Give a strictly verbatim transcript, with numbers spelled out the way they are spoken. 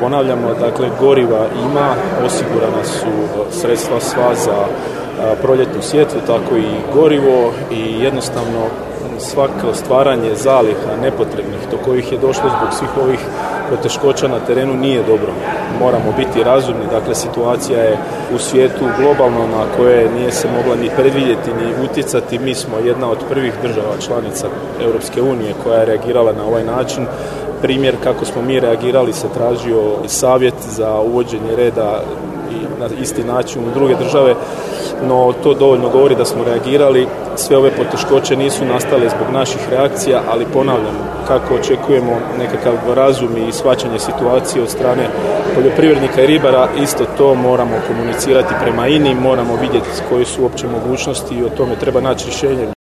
ponavljamo, dakle goriva ima, osigurana su sredstva sva za proljetnu sjetvu, tako i gorivo i jednostavno svako stvaranje zaliha nepotrebnih do kojih je došlo zbog svih ovih poteškoća na terenu nije dobro. Moramo biti razumni, dakle situacija je u svijetu globalno na koje nije se mogla ni predvidjeti ni utjecati. Mi smo jedna od prvih država članica Europske unije koja je reagirala na ovaj način. Primjer kako smo mi reagirali se tražio savjet za uvođenje reda i na isti način u druge države, no to dovoljno govori da smo reagirali. Sve ove poteškoće nisu nastale zbog naših reakcija, ali ponavljam, kako očekujemo nekakav razum i shvaćanje situacije od strane poljoprivrednika i ribara, isto to moramo komunicirati prema I N I, moramo vidjeti koje su uopće mogućnosti i o tome treba naći rješenje.